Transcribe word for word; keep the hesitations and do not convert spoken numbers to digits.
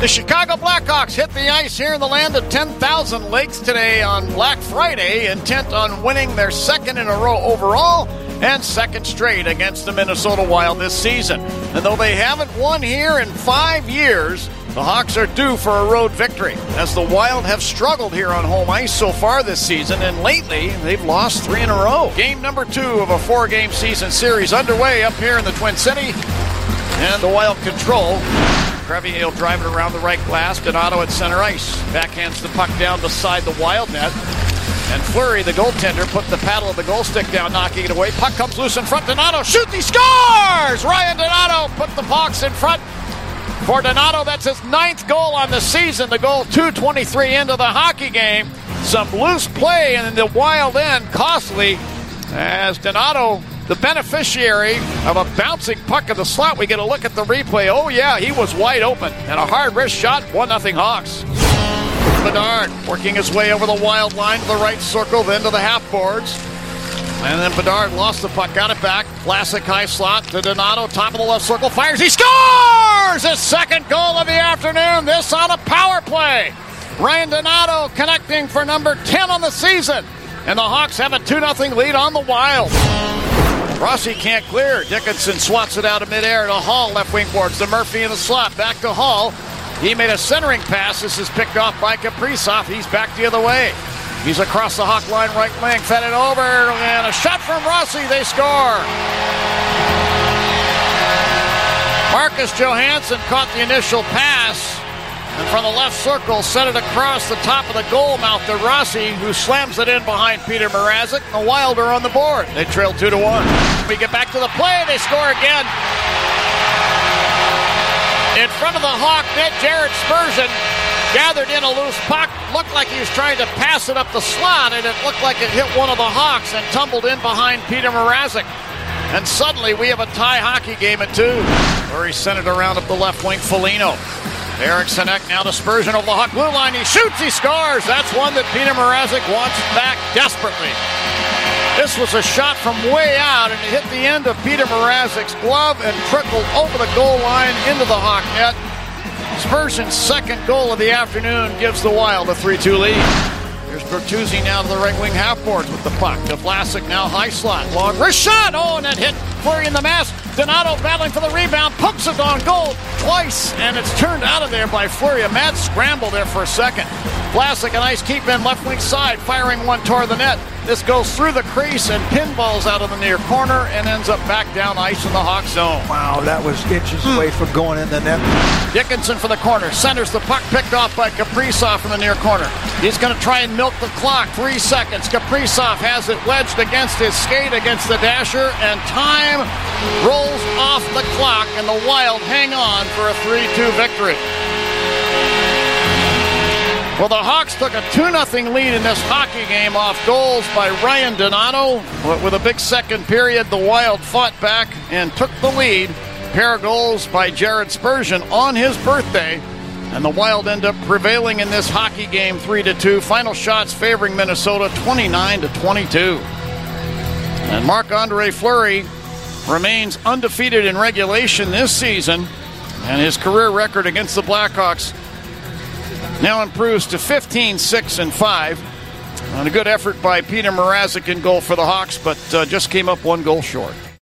The Chicago Blackhawks hit the ice here in the land of ten thousand lakes today on Black Friday, intent on winning their second in a row overall and second straight against the Minnesota Wild this season. And though they haven't won here in five years, the Hawks are due for a road victory, as the Wild have struggled here on home ice so far this season, and lately they've lost three in a row. Game number two of a four-game season series underway up here in the Twin City, and the Wild control. Crevier driving around the right glass. Donato at center ice. Backhands the puck down beside the Wild net. And Fleury, the goaltender, put the paddle of the goal stick down, knocking it away. Puck comes loose in front. Donato shoots. He scores! Ryan Donato put the Hawks in front. For Donato, that's his ninth goal on the season. The goal two twenty-three into the hockey game. Some loose play in the Wild end. Costly as Donato, the beneficiary of a bouncing puck in the slot. We get a look at the replay. Oh, yeah, he was wide open. And a hard wrist shot, one nothing Hawks. Bedard working his way over the Wild line to the right circle, then to the half boards. And then Bedard lost the puck, got it back. Classic high slot to Donato, top of the left circle, fires, he scores! His second goal of the afternoon, this on a power play. Ryan Donato connecting for number ten on the season. And the Hawks have a two nothing lead on the Wild. Rossi can't clear. Dickinson swats it out of midair to Hall, left wing boards to Murphy in the slot. Back to Hall. He made a centering pass. This is picked off by Kaprizov. He's back the other way. He's across the Hawk line, right wing, fed it over, and a shot from Rossi. They score. Marcus Johansson caught the initial pass, and from the left circle, sent it across the top of the goal mouth to Rossi, who slams it in behind Peter Mrazek. The Wild are on the board. They trail two to one. We get back to the play. They score again. In front of the Hawk net, Jared Spurgeon gathered in a loose puck. Looked like he was trying to pass it up the slot, and it looked like it hit one of the Hawks and tumbled in behind Peter Mrazek. And suddenly we have a tie hockey game at two. Where he sent it around up the left wing, Foligno. Eric Sinek now to Spurgeon over the Hawk blue line. He shoots, he scores. That's one that Peter Mrazek wants back desperately. This was a shot from way out, and it hit the end of Peter Mrazek's glove and trickled over the goal line into the Hawk net. Spurgeon's second goal of the afternoon gives the Wild a three two lead. Here's Bertuzzi now to the right wing half boards with the puck. To Vlasic now high slot. Long wrist shot. Oh, and that hit Fleury in the mask. Donato battling for the rebound. Pumps it on goal twice, and it's turned out of there by Fleury. A mad scramble there for a second. Vlasic, a nice keep in left wing side, firing one toward the net. This goes through the crease and pinballs out of the near corner and ends up back down ice in the Hawk zone. Wow, that was inches mm. away from going in the net. Dickinson for the corner. Centers the puck, picked off by Kaprizov from the near corner. He's going to try and milk the clock. Three seconds. Kaprizov has it wedged against his skate against the dasher, and time rolls off the clock, and the Wild hang on for a three two victory. Well, the Hawks took a two nothing lead in this hockey game off goals by Ryan Donato. But with a big second period, the Wild fought back and took the lead. A pair of goals by Jared Spurgeon on his birthday. And the Wild end up prevailing in this hockey game three to two. Final shots favoring Minnesota twenty-nine to twenty-two. And Marc-Andre Fleury remains undefeated in regulation this season. And his career record against the Blackhawks now improves to fifteen six and five. And a good effort by Peter Mrazek in goal for the Hawks, but uh, just came up one goal short.